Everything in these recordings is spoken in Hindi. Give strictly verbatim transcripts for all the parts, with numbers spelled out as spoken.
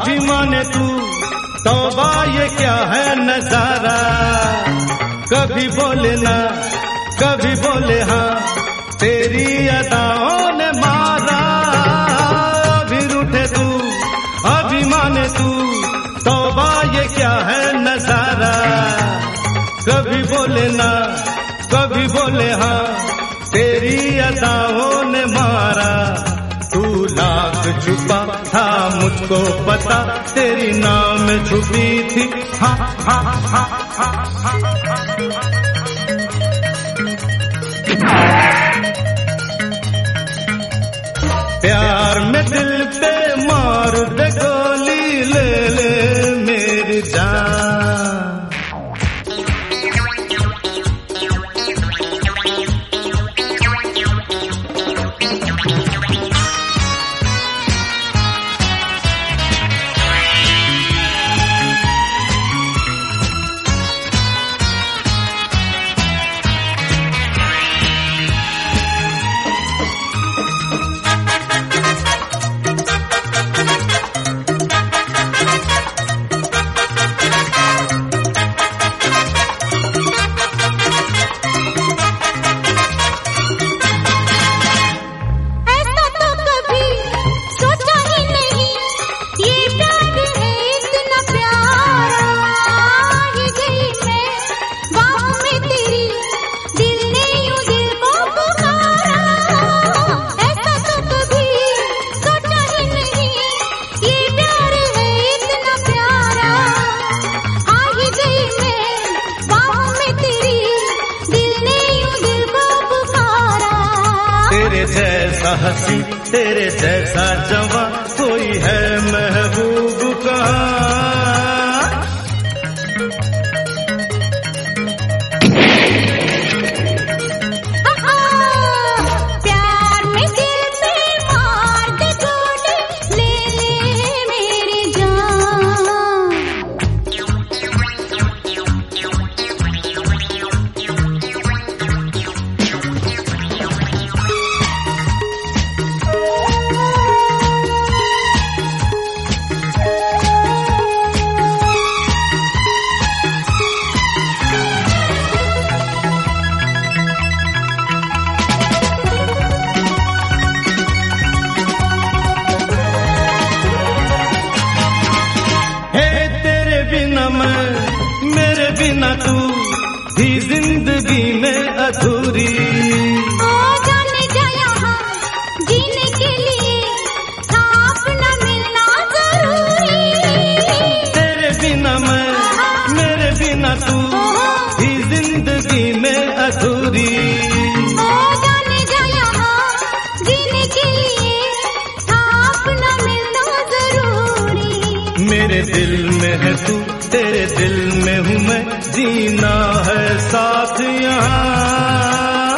अभिमान तू तौबा ये क्या है नजारा। कभी बोले ना कभी बोले हाँ, तेरी अदाओं ने मारा। अभी रूठे तू अभिमान तू तौबा ये क्या है नजारा। कभी बोले ना कभी बोले हाँ, तेरी अदाओं ने मारा। तू लाख छुपा था मुझको पता, तेरी नाम छुपी थी हाँ हाँ हाँ हाँ हाँ। प्यार में दिल पे मार दे गोली, ले ले मेरी जान। तेरे जैसा हंसी तेरे जैसा जवां कोई है महबूब कहाँ। प्यार में दिल पे मार दे गोली, ले ले मेरी जान। मेरे बिना तू भी जिंदगी में अधूरी। ओ जाने जा यहाँ जीने के लिए था अपना मिलना जरूरी। तेरे बिना मैं मेरे बिना तू भी जिंदगी में अधूरी। ओ जाने जा यहाँ जीने के लिए था अपना मिलना जरूरी। मेरे दिल में है तू तेरे दिल में हूँ मैं, जीना है साथ यहाँ।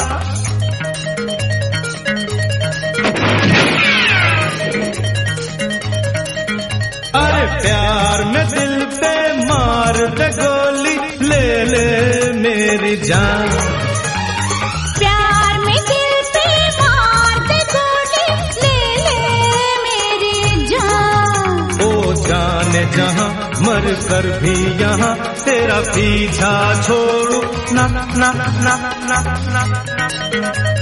अरे प्यार में दिल पे मार दे गोली, ले ले मेरी जान। प्यार में दिल पे मार दे गोली, ले ले मेरी जान। ओ जाने जहाँ मर कर भी यहाँ तेरा पीछा छोड़ू ना ना ना ना ना ना।